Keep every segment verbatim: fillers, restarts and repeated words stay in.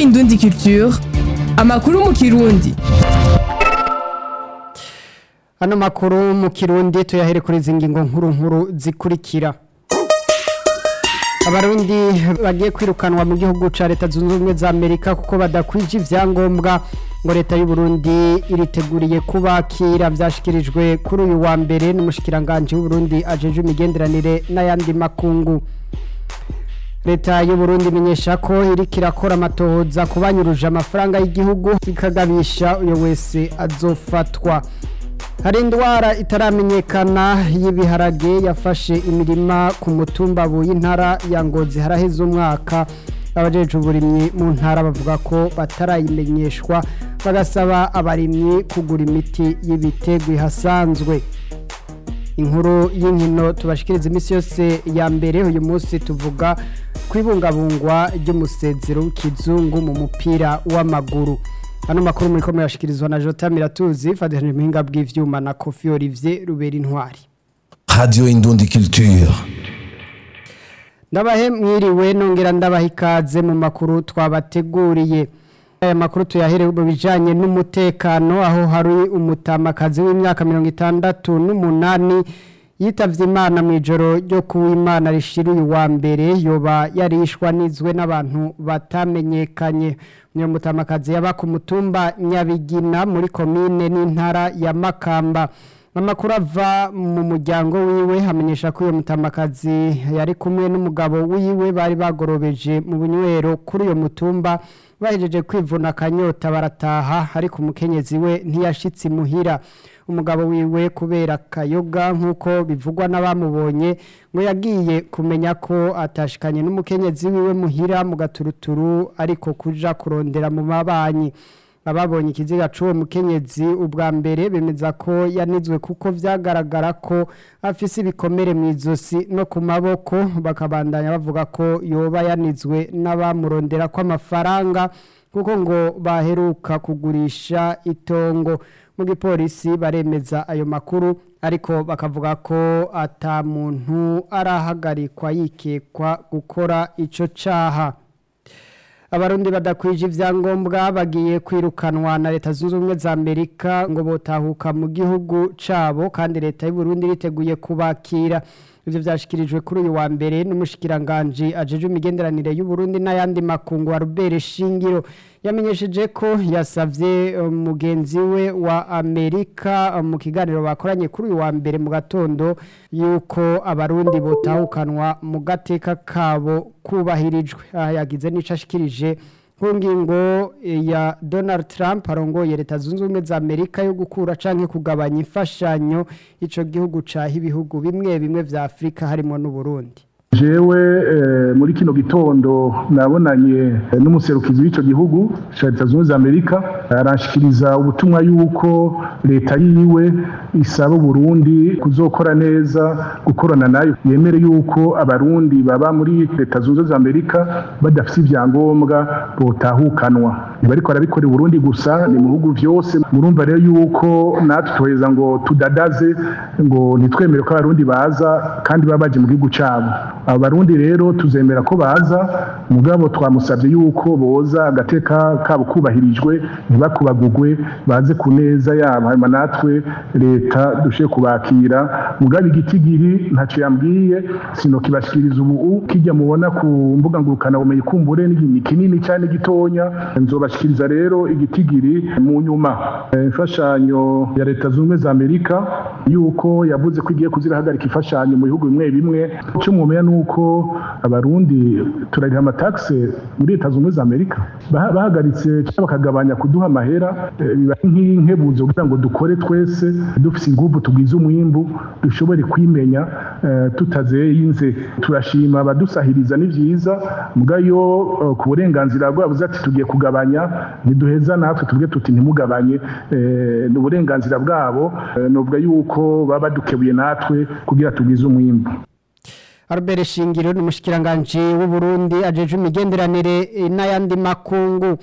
Indundi Culture, amakuru mu Kirundi. Ano makuru mu Kirundi tuyahere kuri zingingo nkuru nkuru zikurikira. Abarundi bagiye kwirukanwa mu gihugu ca Leta Zunze Ubumwe za Amerika kuko badakwije ivyangombwa ngo Leta y'u Burundi iriteguriye kubakira vyashikirijwe kuri uyu wa mbere n'umushikiranganje w'u Burundi ajeje imigenderanire n'ayandi makungu. Leta y'u Burundi imenyesha ko iriko irakora amatohoza kubanyuruje amafaranga y'igihugu ikagabisha uyo wese azofatwa. Hari indwara itaramenyekana y'ibiharage yafashe imirima ku mutumba w'intara ya Ngozi haraheze umwaka. Abajeje uburimyi mu ntara bavuga ko batarayimenyeshwa bagasaba abarimyi kugura imiti y'ibiterwa hasanzwe. Inkuru y'inkino tubashikiriza imisi yose ya mbere uyu munsi tuvuga kwibungabungwa ry'umusezero w'ikizungu mu mupira w'amaguru. Hano makuru muri komera yashikirizwa na Jota Miratuzi fadhanje muhinga bw'ivyuma na Kofi Olivier Rubera Intwari. Radio Indundi Culture. Ndabahe mwiriwe nongera ndabaha ikaze mu makuru twabateguriye. Aya makuru tuyahere mu bijanye n'umutekano aho hari umutamakazi w'imyaka mirongo itandatu n'umunani yitavye Imana mu ijoro ryo kuw'Imana rishira uyu wa mbere yoba yarishwa nizwe n'abantu batamenyekanye. Niyo mutamakazi yaba ku mutumba Nyabigina muri komine n'intara ya Makamba. Amakuru ava mu muryango wiwe hamenyesha ko uyo mutamakazi yari kumwe n'umugabo wiwe bari bagorobeje mu bunywero kuri uyo mutumba bahejeje kwivuna akanyota barataha ariko umukenyezi we ntiyashitse imuhira. Umugabo wiwe kubera kayoga nkuko bivugwa n'abamubonye ngo yagiye kumenya ko atashikanye n'umukenyezi wiwe muhira mu gaturuturu ariko kuja kurondera mu mabanyi. Ababonye ikiziga c'uwo mukenyezi ubwa mbere bemeza ko yanizwe kuko vyagaragara ko afise ibikomere mu izosi no ku maboko, bakabandanya bavuga ko yoba yanizwe n'abamurondera ko amafaranga kuko ngo baheruka kugurisha itongo. Mu gipolisi baremeza ayo makuru ariko bakavuga ko ata muntu arahagarikwa yikekwa gukora ico caha. Abarundi badakwije ivyangombwa bagiye kwirukanwa na Leta Zunze Ubumwe za Amerika ngo botahuka mu gihugu cabo kandi Leta y'u Burundi riteguye kubakira. Ivyo vyashikirijwe kuri uyu wa mbere n'umushikiranganje ajeje imigenderanire y'u Burundi n'ayandi makungu wa Robert Shingiro. Yamenyesheje ko yasavye mugenzi we wa Amerika mu kiganiro bakoranye kuri uyu wa mbere mu gatondo yuko abarundi botahukanwa mu gateka kabo kubahirijwe. Yagize n'icashikirije ku ngingo ya Donald Trump arongoye Leta Zunze Ubumwe za Amerika yo gukura canke kugabanya imfashanyo ico gihugu caha ibihugu bimwe bimwe vya Afrika harimo n'u Burundi. Jewe eh, muri kino gitondo nabonanye n'umuserukizi w'ico gihugu ca Leta Zunze Ubumwe za Amerika arashikiriza ubutumwa yuko leta yiwe isaba Burundi kuzokora neza gukorana nayo yemere yuko abarundi baba muri Leta Zunze Ubumwe za Amerika badafite ivyangombwa botahukanwa. Nibariko arabikora i Burundi gusa ni mu bihugu vyose. Murumva rero yuko natwe tuheza ngo tudadaze ngo nitwemere ko abarundi baza kandi babaje mu gihugu cabo. Abarundi rero tuzemera ko baza mugabo twamusavye yuko boza agateka kabo kubahirijwe ntibakubagugwe baze kuneza yabo hanyuma natwe leta dushe kubakira mugabo igitigiri ntaco yambwiye sino kibashikiriza ubu kijya mubona ku mbuga ngurukana bumenyi kumbure ni kinini cyane gitonya nzobashikiriza rero igitigiri mu nyuma. Imfashanyo ya Leta Zunze Ubumwe za Amerika yuko yavuze ko igiye kuzirahagarika imfashanyo mu bihugu bimwe bimwe cyo mumenya nuko abarundi turariha amataxe muri Leta Zunze Ubumwe za Amerika bahagaritse cyangwa bakagabanya kuduha amahera biba nk'inkebuzo kugira ngo dukore twese dufise ingufu tugwiza umwimbu dushobore kwimenya tutazeyinze. Turashima abadusahiriza ni vyiza mugayo ku burenganzira bwabo ati tugiye kugabanya niduheza natwe tubwe tuti ntimugabanye n'uburenganzira bwabo novuga yuko baba dukebuye natwe kugira tugwiza umwimbu. Albert Shingiro n'umushikiranganje w'u Burundi ajeje imigenderanire n'ayandi makungu.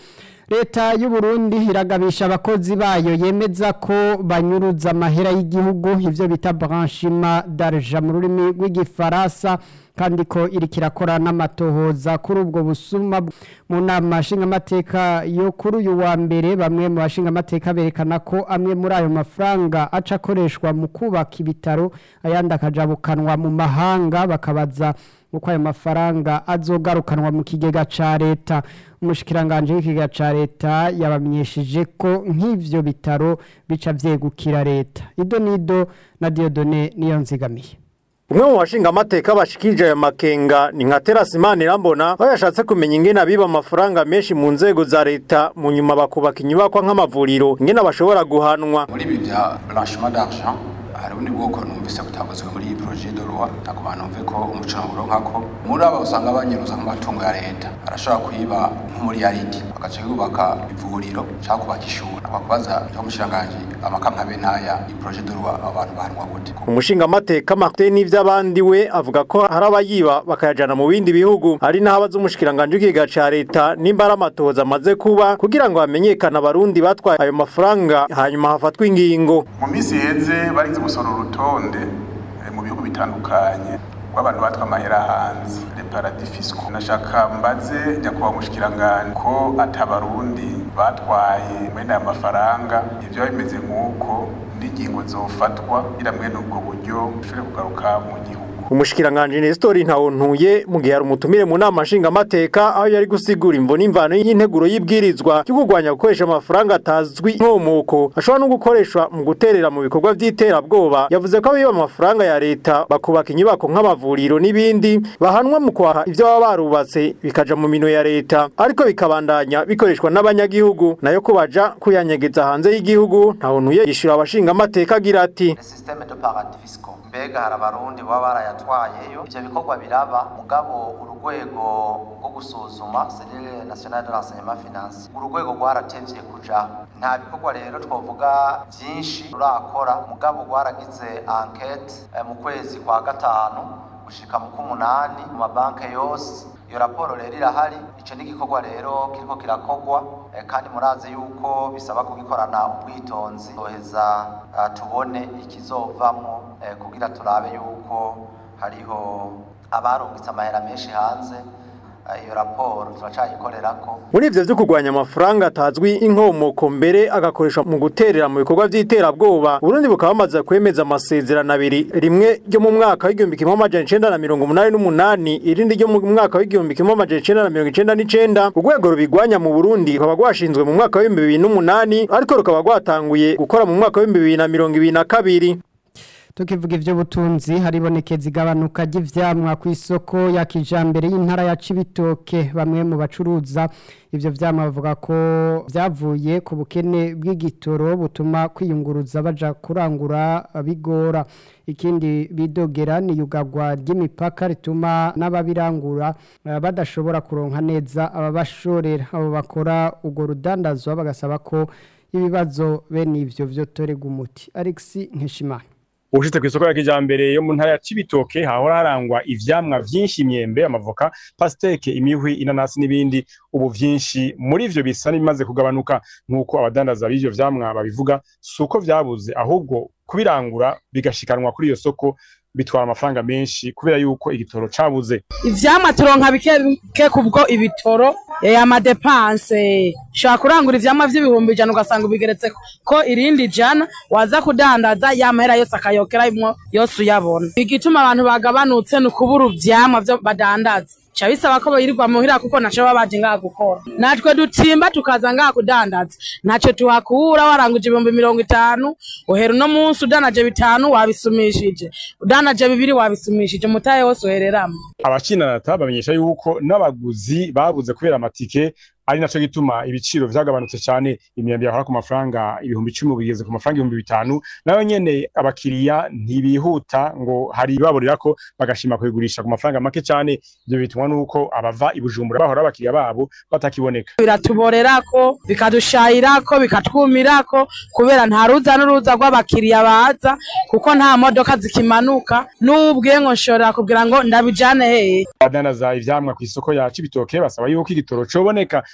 Leta y'u Burundi iragabisha abakozi bayo yemeza ko banyuruza amahera y'igihugu ivyo bita blanchiment d'argent mu rurimi rw'igifaransa kandi ko iri kirakora n'amatohoza kuri ubwo busuma mu nama nshingamateka yo kuri uyu wa mbere bamwe mu bashingamateka berekana ko amwe muri ayo mafaranga aca akoreshwa mu kubaka ibitaro ayandi akajabukanwa mu mahanga bakabaza uko ayo mafaranga azogarukanwa mu kigega ca leta umushikiranganje w'ikigega ca leta yabamenyesheje ko nk'ivyo bitaro bica vyegukira leta ido nido na Diodone niyo nzigamiye. Umwe mu bashinga amateka bashikije aya makenga ni nka Terasimani Rambona aho yashatse kumenya ingene abiba amafaranga menshi mu nzego za leta mu nyuma bakubaka inyubakwa nk'amavuriro ingene bashobora guhanwa muri ibi bya blanchiment d'argent hari ubundi bwoko numvise butangazwe muri iyi projet de loi nakuba numve ko umucanguro nkako muri aba usanga banyeruza nk'amatungo ya leta arashobora kuyiba muri yaridi agace yubaka ivuriro cyangwa kubaka ishuri akakubaza cyo mushiranganje amakampa be ntaya iyi projet de loi abantu bahanwa gute umushinga amateka Martin n'ivy'abandi we avuga ko hari abayiba bakayajana mu bindi bihugu ari nahabaza umushikiranganje w'ikiga ca leta nimbara amatoza amaze kuba kugira ngo hamenyekane abarundi batwaye ayo mafaranga hanyuma hafatwa ingingo mu misi heze barize gusora urutonde mu bihugu bitandukanye w'abantu batwa amahera hanze les paradis fiscaux nashaka mbaze njya kuba mushikiranganje ko atabarundi batwaye mwene aya mafaranga ivyo bimeze nk'uko n'ingingo zofatwa iramwe n'ubwo buryo ushobore kugaruka mu gihugu umushikiranganje Nestor Ntawontuye mu gihe ari umutumire mu nama nshinga amateka aho yari gusigura imvo n'imvano y'integuro y'ibwirizwa cyo kugwanya gukoresha amafaranga atazwi nkomoko ashobora no gukoreshwa mu guterera mu bikorwa by'iterabwoba yavuze ko abiba amafaranga ya leta bakubaka inyubako nk'amavuriro n'ibindi bahanwa mu kwaha ivyo baba barubatse bikaja mu mino ya leta ariko bikabandanya bikoreshwa n'abanyagihugu nayo kubaja kuyanyegeza hanze y'igihugu Ntawontuye yishura abashinga amateka agira ati système de paradis fiscaux mbega hari abarundi baba barayatwayeyo ivyo bikorwa biraba mugabo urugwego rwo gusuzuma Cellule Nationale de l'Enseignement Financier urugwego rwaratevye kuja nta bikorwa rero twovuga byinshi rurakora mugabo rwaragize enquête eh, mu kwezi kwa gatanu gushika mu kumunani mu mabanke yose iyo raporo rero irahari ico n'igikorwa rero kiriko kirakogwa eh, kandi muraze yuko bisaba kugikorana ubwitonzi toheza uh, tubone ikizovamwo eh, kugira turabe yuko hariho abarungitse amahera menshi hanze iyo raporo turacayikorerako muri ivyo vyo kugwanya amafaranga atazwi inkomoko mbere agakoresha mu guterera mu bikorwa vy'iterabwoba Burundi bukaba bamaze kwemeza amasezerano abiri rimwe ryo mu mwaka w'igihumbi kimwe amajana icenda na mirongo umunani n'umunani irindi ryo mu mwaka w'igihumbi kimwe amajana icenda na mirongo icenda n'icenda urwego rubigwanya mu Burundi rukaba rwashinzwe mu mwaka w'ibihumbi bibiri n'umunani ariko rukaba rwatanguye gukora mu mwaka w'ibihumbi bibiri na mirongo ibiri na kabiri. Tukivuga ivyo butunzi haribonekeza igabanuka ry'ivyamwa ku isoko ya kijambere y'intara ya Cibitoke bamwe mu bacuruza ivyo vyamwa bavuga ko vyavuye ku bukene bw'igitoro butuma kwiyunguruza baja kurangura bigora ikindi bidogera ni yugagwa ry'imipaka rituma n'ababirangura badashobora kuronka neza ababashorera abo bakora ugo rudandazwa bagasaba ko ibibazo bene ivyo vyo torega umuti. Alex Nkeshimana Ushitse kw'isoko ya kijambere yo mu ntara ya Cibitoke hahora harangwa ivyamwa vyinshi imyembe amavoka pasteke imihwi inanasi n'ibindi ubu vyinshi muri ivyo bisa n'ibimaze kugabanuka nkuko abadandaza b'ivyo vyamwa babivuga suko vyabuze ahubwo kubirangura bigashikanwa kuri iyo soko bitwara amafaranga menshi kubera yuko igitoro cabuze ivyamwa turonka bike kubwo ibitoro ya madepanse shaka kurangura ivyamwa vy'ibihumbi ijana ugasanga ubigeretse ko irindi jana waza kudandaza yamahera yose akayokera imwo yose uyabona igituma abantu bagabanutse no kubura ivyamwa vyo badandaza Chabisa ko bayirirwa muhira kuko naco babaje ngaha gukora natwe dutimba tukaza ngaha kudandaza naco tuhakura waranguje ibihumbi mirongo itanu uhera no munsi udanaje bitanu wabisumishije udanaje bibiri wabisumishije mutaye wose uhereramo abacinanata bamenyesha yuko n'abaguzi babuze kubera amatike ari naco gituma ibiciro vyagabanutse cyane imyembe yakora ku mafaranga ibihumbi icumi bigeze ku mafaranga ibihumbi bitanu nayo nyene abakiriya ntibihuta ngo hari baborera ko bagashima kuyigurisha ku mafaranga make cyane ibyo bitumwa nuko abava ibujumbura bahora abakiriya babo batakiboneka biratuborerako bikadushayirako bikatwumirako kubera nta ruza n'uruza rw'abakiriya baza kuko nta modoka zikimanuka n'ubwe ngo nshorera kugira ngo ndabijane hehe badanaza ivyamwa ku isoko ya Cibitoke basaba yuko igitoro coboneka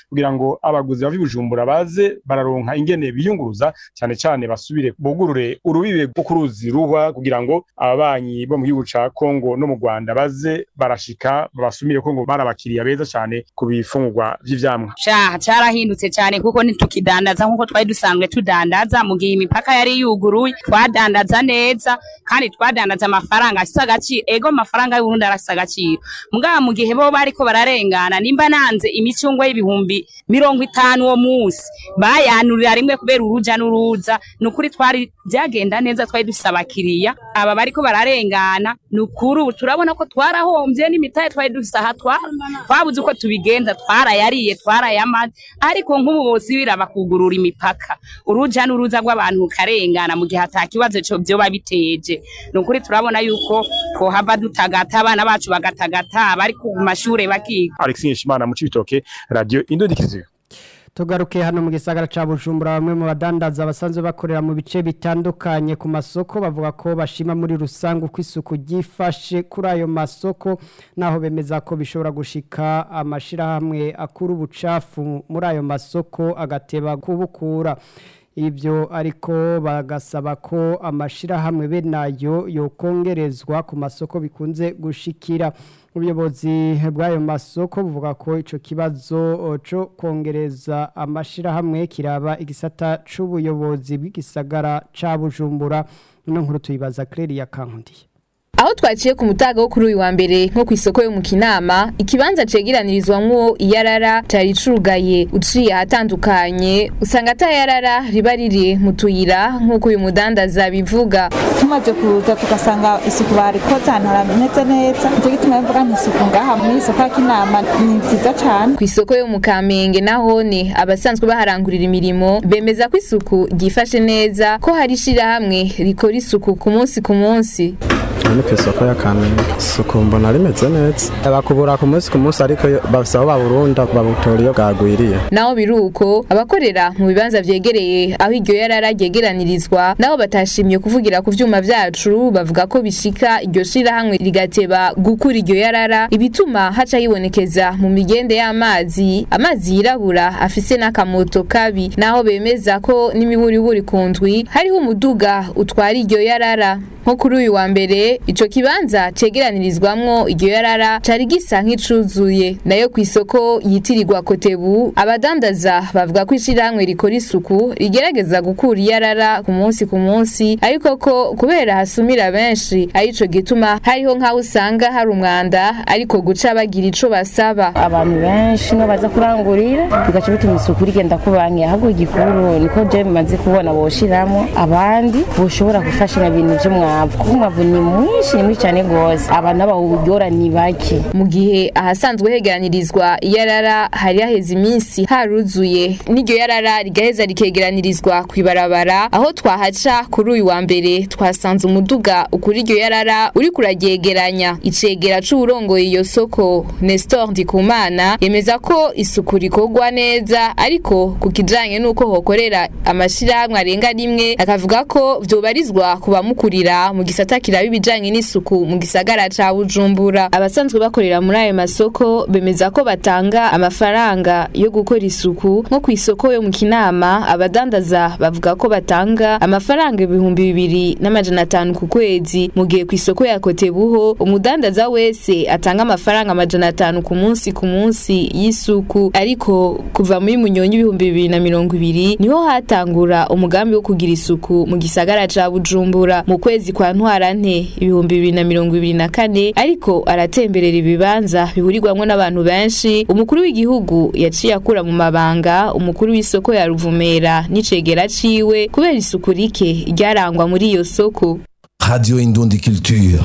kugira ngo abaguzi bava Bujumbura baze bararonka ingene biyunguruza cyane cyane basubire bugurure urubibe rwo kuruzi ruhwa kugira ngo ababanyi bo mu gihugu ca Kongo no mu Rwanda baze barashika babasumire ko ngo barabakiriya beza cyane ku bifungurwa vy'ivyamwa. Sha carahindutse cyane kuko nitukidandaza nkuko twari dusanzwe tudandaza mu gihe imipaka yari yuguruye twadandaza neza kandi twadandaza amafaranga asagaciro ego amafaranga y'Uburundi arasagaciro mugaba mu gihe bo bariko bararengana nimba nanze imicungwe y'ibihumbi mirongo itanu wo munsi bayanurira rimwe kubera uruja n'uruza nukuri twari byagenda neza twari dusaba kiriya aba bariko bararengana nukuri turabona ko twarahombye n'imitaye twari dusaha twabuze uko tubigenza twarayariye twarayamaze ariko nk'ubu bose birabakugurura imipaka uruja n'uruza rw'abantu karengana mu gihe atakibazo cyo byo babiteje nukuri turabona yuko ko hava dutagata abana bacu bagatagata bari ku mashure bakiga. Alexis Nshimana mu Cibitoke Radio Indondikiziyo. Tugaruke hano mu gisagara ca Bujumbura bamwe mu badandaza basanzwe bakorera mu bice bitandukanye ku masoko bavuga ko bashima muri rusangu kw'isuku gifashe kuri ayo masoko naho bemeza ko bishobora gushika amashira hamwe akuru bucafu muri ayo masoko agateba kubukura ibyo ariko bagasaba ko amashira hamwe be nayo yokongerezwa ku masoko bikunze gushikira ubuyobozi bw'ayo masoko buvuga ko ico kibazo cyo kongereza amashira hamwe kiraba igisata c'ubuyobozi bw'igisagara ca Bujumbura no nkuru tuyibaza Claire Kankundi. Aho twaciye ku mutaga wo kuri uyu wa mbere nko ku isoko yo mu Kinama ikibanza cegeranirizwamwo iyarara cari curugaye uciye ahatandukanye usanga atayarara riba riri mu tuyira nk'uko uyu mudandaza bivuga tumaze kuruza tugasanga isuku barikoze ahantu harameze neza icyo gituma bivuga nti isuku ngaha mu isoko ya Kinama ni nziza cane. Ku isoko yo mu Kamenge nahone abasanzwe baharangurira imirimo bemeza ko isuku gifashe neza ko hari shira hamwe rikora isuku ku munsi ku munsi. Ni kw'isoko ya Kamenge isuku mbona rimeze neza bakubura ku munsi ku munsi ariko bafisa baburunda babutoriyo bwagwiriye. Naho biruko abakorera mu bibanza vyegereye aho iryo yarara ryegeranirizwa naho batashimye kuvugira ku vyuma vyacu bavuga ko bishika iryo shira hamwe rigateba gukura iryo yarara ibituma haca yibonekeza mu migende y'amazi amazi yirabura afise n'akamoto kabi naho bemeza ko n'imiburiburi kundwi hariho umuduga utwara iryo yarara. Nko kuri uyu wa mbere ico kibanza cegeranirizwamwo iryo yarara cari gisa nk'icuzuye nayo ku isoko yitirirwa Kotebu abadandaza bavuga ko ishirahamwe rikora isuku rigerageza gukura iyarara ku munsi ku munsi ariko ko kubera hasumira benshi arico gituma hariho nkaho usanga hari umwanda ariko guca bagira ico basaba abantu benshi no baza kurangurira bigaca bituma isuku rigenda kubanye ahubwo igikuru niko je bimaze kubona boshiramo abandi boshobora gufasha ibintu vyo kumwavu ni mwinshi ni mwinshi cyane gose abantu abawugora ni bake mu gihe ahasanzwe hegeranirizwa iyarara hari haheze iminsi haruzuye n'iryo yarara rigaheza rikegeranirizwa kwibarabara aho twahaca kuri uyu wa mbere twasanze umuduga ukuri iryo yarara uri kuragyegeranya icegera c'urongoye iyo soko Nestor Ndikumana yemeza ko isuku rikorwa neza ariko kukijanye nuko hokorera amashirahamwe arenga rimwe akavuga ko vyobarizwa kubamukurira mu gisata kiraba ibijanye n'isuku mu gisagara ca Bujumbura. Abasanzwe bakorera muri ayo masoko bemeza ko batanga amafaranga yo gukora isuku nko ku isoko yo mu Kinama abadandaza bavuga ko batanga amafaranga ibihumbi bibiri n'amajana atanu ku kwezi mu gihe ku isoko ya Kotebuho umudandaza wese atanga amafaranga amajana atanu ku munsi ku munsi y'isuku ariko kuva muri Munyonyi ibihumbi bibiri na mirongo ibiri niho hatangura umugambi wo kugira isuku mu gisagara ca Bujumbura mu kwezi kwa Ntwarante ibihumbi bibiri na mirongo ibiri na kane ariko aratemberera ibibanza bihurirwamwo n'abantu benshi umukuru w'igihugu yaciye akura mu mabanga umukuru w'isoko ya Ruvumera n'icegera ciwe kubera isuku rike ryarangwa muri iyo soko. Radio Indundi Culture.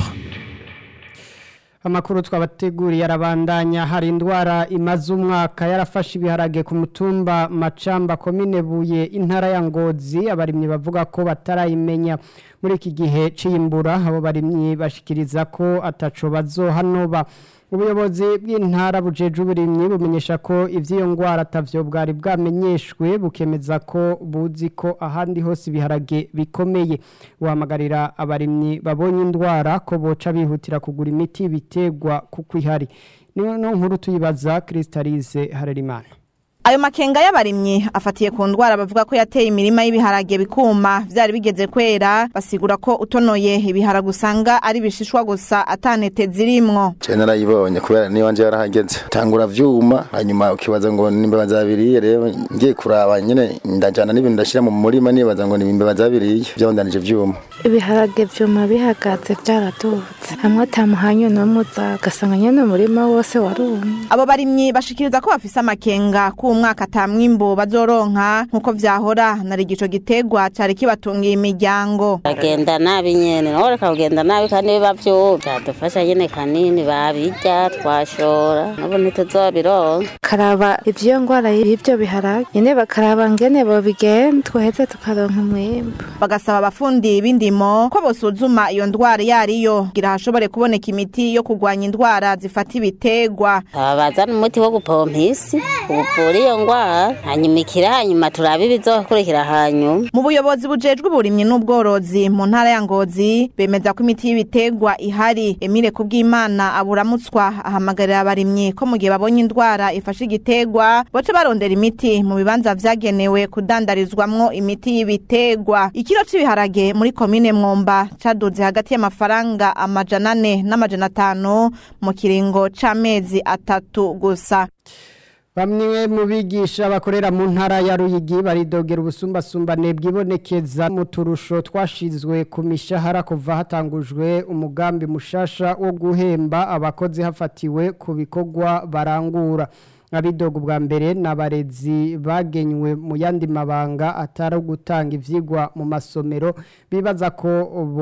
Amakuru twabateguriye arabandanya hari indwara imaze umwaka yarafashe ibiharage ku mutumba Macamba komine Buye intara ya Ngozi abarimyi bavuga ko batarayimenya muri iki gihe cimbura abo barimyi bashikiriza ko ataco bazohanoba ubuyobozi bw'intara bujeje uburimyi bumenyesha ko ivyo ngwara atavyo bwari bwamenyeshwe bukemeza ko buzi ko ahandi hose ibiharage bikomeye wahamagarira abarimyi babonye indwara ko boca bihutira kugura imiti bitegwa kuko ihari niyo nkuru tuyibaza Kristalize Harerimana. Ayo makenga y'abarimyi afatiye ku ndwara bavuga ko yateye imirima y'ibiharage bikuma vyari bigeze kwera, basigura ko utonoye ibiharage usanga ari bishishwa gusa atanete zirimwo. Je narayibonye kubera ni wanje yarahageze tangura vyuma hanyuma ukibaza ngo nimba bazabiriye rero ngiye kuraba nyene ndajana n'ibintu ndashira mu murima nibaza ngo nimba bazabiriye byo ndanije vyuma. Ibiharage vyuma bihagaze vyaradutse hamwe tamuhanyo no muza gasanga nyene umurima wose warumye. Abo barimyi bashikiriza ko bafise amakenga ku umwaka tamwimbo bazoronka nkuko vyahora nari gico gitegwa cyari kibatungiye imiryango. Agenda nabi nyene no reka kugenda nabi kandi biba byo byadufasha nyene kanini babijya twashora nabo ntituzobironka. Karaba ivyo ngwara y'ivyo biharage nyene bakaraba ngene bo bigenda twaheze tukaronka umwimbo. Bagasaba abafundi b'indimo ko bosuzuma iyo ndwara yariyo gira hashobore kuboneka imiti yo kugwanya indwara zifata ibitegwa. Abazana umuti wo gupompisi ubupfuri iyo ngwara hanyuma ikira hanyuma turabe ibizokurikira hanyuma. Mu buyobozi bujejwe uburimyi n'ubworozi mu ntara ya Ngozi bemeza ko imiti y'ibitegwa ihari. Emile Kubwimana aburamutswa ahamagarira abarimyi ko mu gihe babonye indwara ifashe igitegwa boce barondera imiti mu bibanza vyagenewe kudandarizwamwo imiti y'ibitegwa. Ikiro c'ibiharage muri komine Mwomba caduze hagati y'amafaranga amajana ane n'amajana atanu mu kiringo c'amezi atatu gusa. Bamwe mu bigisha bakorera mu ntara ya Ruyigi baridogera ubusumbasumbane bwibonekeza mu turusho twashizwe ku mishahara kuva hatangujwe umugambi mushasha wo guhemba abakozi hafatiwe ku bikorwa barangura. Abidogo bwa mbere n'abarezi bagenywe mu yandi mabanga atari gutanga ivyigwa mu masomero bibaza ko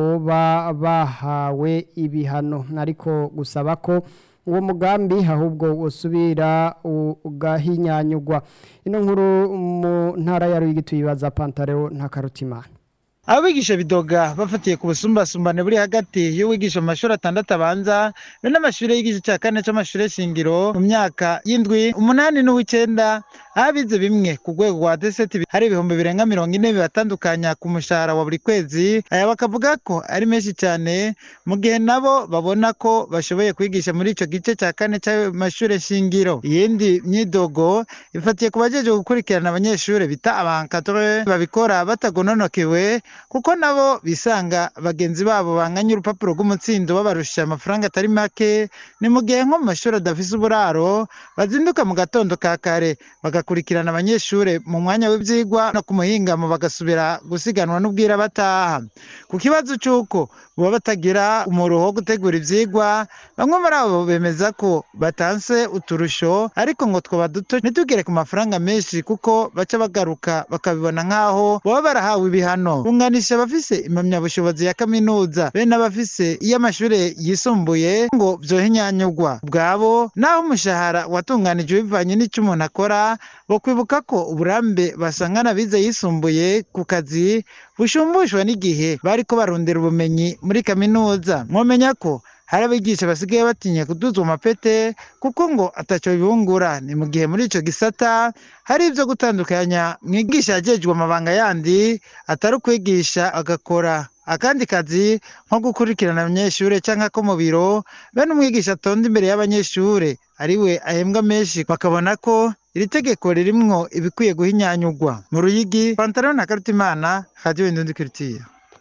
boba bahawe ibihano ariko gusaba ko uwo mugambi ahubwo usubira ugahinyanyugwa. Ino nkuru mu ntara ya Ruyigi tuyibaza Pantareo Ntakarutimana. Abigisha bidoga bafatiye ku busumbasumbane buri hagati y'uwigisha mu mashuri atandatu abanza be n'amashuri y'igice cya kane c'amashuri shingiro mu myaka y'indwi umunani n'uw'icenda abize bimwe ku rwego rwa D S T hari ibihumbi birenga mirongo ine bibatandukanya ku mushahara wa buri kwezi. Aya bakavuga ko ari menshi cyane mu gihe nabo babona ko bashoboye kwigisha muri ico gice cya kane c'amashuri shingiro. Iyindi myidogo ifatiye ku bajeje gukurikirana abanyeshuri bita abankadre babikora batagononokewe kuko nabo bisanga bagenzi babo banganya urupapuro rw'umutsindo babarusha amafaranga atari make. Ni mu gihe nko mu mashuri adafise uburaro bazinduka mu gatondo ka kare bagakurikirana abanyeshuri mu mwanya w'ivyigwa no ku muhingamo bagasubira gusiganwa n'ubwira bataha. Ku kibazo cy'uko baba batagira umuruho wo gutegura ivyigwa bamwe muri abo bemeza ko batanse uturusho ariko ngo twoba duto ntitugere ku mafaranga menshi kuko baca bagaruka bakabibona nk'aho baba barahawe ibihano. Kunganisha abafise impamyabushobozi ya kaminuza be n'abafise iy'amashuri yisumbuye ngo vyohinyanyugwa bwabo naho umushahara watunganijwe bivanye n'icyo umuntu akora bo kwibuka ko uburambe basangana bize yisumbuye ku kazi bushumbushwa n'igihe bariko barondera ubumenyi muri kaminuza. Mwomenya ko hari abigisha basigaye batinya kuduzwa amapete kuko ngo ataco bibungura. Ni mu gihe muri ico gisata hari ivyo gutandukanya mwigisha yajejwe amabanga yandi atari ukwigisha agakora akandi kazi nko gukurikirana abanyeshure canke ko mu biro bene umwigisha atonda imbere y'abanyeshure ariwe ahembwa menshi bakabona ko iri tegeko ririmwo ibikwiye guhinyanyugwa. Mu Ruyigi Pantalon na Karutimana Radio Indundi Culture.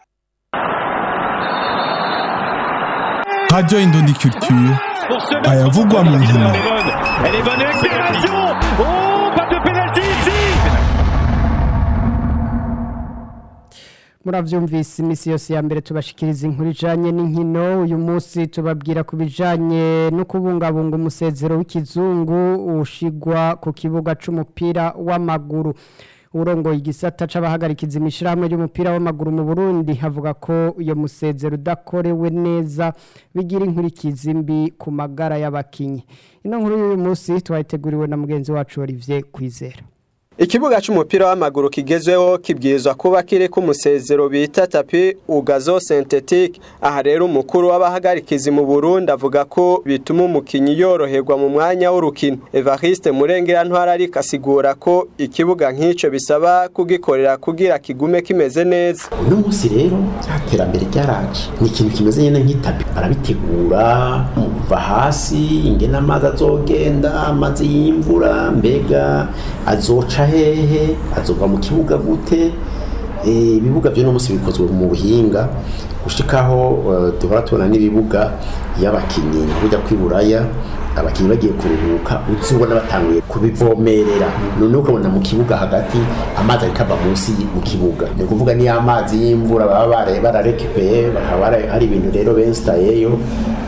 Radio Indundi Culture ayavugwa mu nkino. Elle est bonne accélération. Oh, pas de penalty ici. Muravyumvise imisi yose ya mbere tubashikiriza inkuru ijanye n'inkino. Uyu munsi tubabwira ku bijanye no kubungabunga umusezero w'ikizungu ushigwa ku kibuga c'umupira w'amaguru. Urongoye igisata c'abahagarikiza imishirahamwe y'umupira w'amaguru mu Burundi havuga ko iyo musezero udakorewe neza bigira inkurikizi mbi ku magara y'abakinyi. Ino nkuru y'uyu munsi twayiteguriwe na mugenzi wacu Olivier Kwizera. Ikibuga c'umupira w'amaguru kigezweho kibwirizwa kuba kiri ku musezero bita tapi ugazo synthetique. Aha rero umukuru w'abahagarikizi mu Burundi avuga ko bituma umukinyi yoroherwa mu mwanya w'urukino. Evariste Murengera ntwara ari kasigura ko ikibuga nk'ico bisaba kugikorera kugira kigume kimeze neza. Uno munsi rero aterambere ryaraje. Ni ikintu kimeze nyene nk'itapi. Barabitegura kuva hasi ingena amazi azogenda amazi y'imvura mbega azoca hehe azova mu kibuga gute ibibuga byo no musi bikozwe mu buhinga gushikaho duhora tubona n'ibibuga y'abakinyi kujya kwiburaya abakinyi bagiye kuruhuka uzubona batanguye kubivomerera none ukabona mu kibuga hagati amazi arikava munsi mu kibuga ni kuvuga ni amazi y'imvura baba bare bararekipeye bakaba ari ibintu rero benstayeyo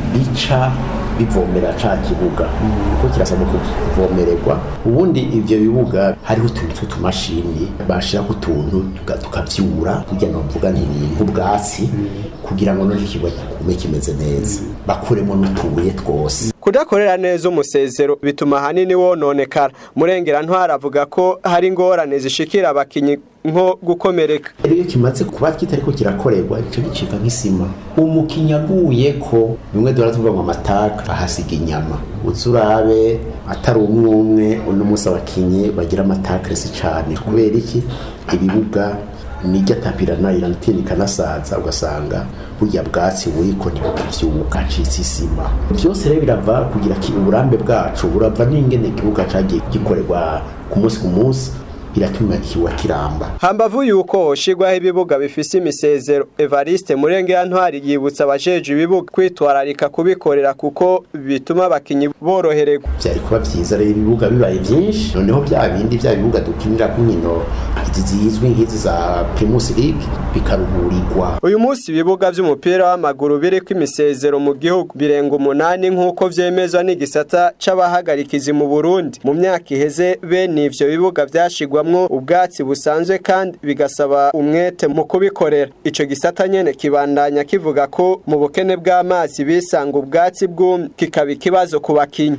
bica bivomera ca kibuga kuko kirasaba kuvomererwa ubundi ivyo bibuga hariho utuntu tw'utumashini bashira ku tuntu tukavyura kugira ngo mvuga nti nk'ubwatsi kugira ngo n'iki kibuga kigume kimeze neza bakuremo n'utubuye twose. Kudakorera neza umusezero bituma hanini wononekara. Murengera ntwara avuga ko hari ingorane zishikira abakinyi nko gukomereka. Iyo kimaze kuba kitariko kirakorerwa ico gicika nk'isima umukinyi aguye ko bimwe dora tuvuga ngo amataka ahasiga inyama uzurabe atari umwe umwe uno musi abakinyi bagira amataka resi cyane kubera iki ibibuga nijya tapirana irantindika nasaza ugasanga burya bwatsi buriko ntibukivyuka acitse isima byose rero birava kugira ki uburambe bwacu burava n'ingene kibuga cagiye gikorerwa ku munsi ku munsi biratuma kiwa kiramba. Hambavu yuko shigwaho ibibuga bifise imisezero Evariste Murengera ntwari yibutsa abajeje ibibuga kwitwararika kubikorera kuko bituma abakinyi borohererwa. Byari kuba vyiza rero ibibuga bibaye byinshi noneho bya bindi bya bibuga dukinira ku nkino zizizwi nk'izi za Primus League bikaruhurirwa. Uyu munsi ibibuga by'umupira w'amaguru biri ku imisezero mu gihugu birenga umunani nk'uko vyemezwa n'igisata c'abahagarikizi mu Burundi. Mu myaka iheze bene ivyo bibuga vyashigwa ubwatsi busanzwe kandi bigasaba umwete mu kubikorera. Ico gisata nyene kibandanya kivuga ko mu bukene bw'amazi bisanga ubwatsi bw'umye kikaba ikibazo ku bakinyi.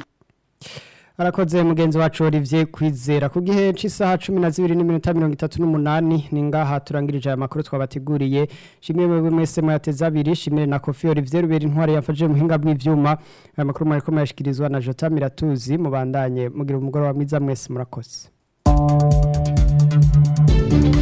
Arakoze mugenzi wacu Olivier Kwizera ku gihe c'isaha cumi na zibiri n'iminota mirongo itatu n'umunani ningaha turangirije aya makuru twabateguriye. Shimwe mwe mwese mwateza abiri shimwe na Kofi Olivier Ruberi ntware yafashije muhinga bw'ivyuma. Aya makuru mariko mayashikirizwa na Jota Miratuzi mubandanye mugira umugoro wa mwiza mwese murakoze. Thank you.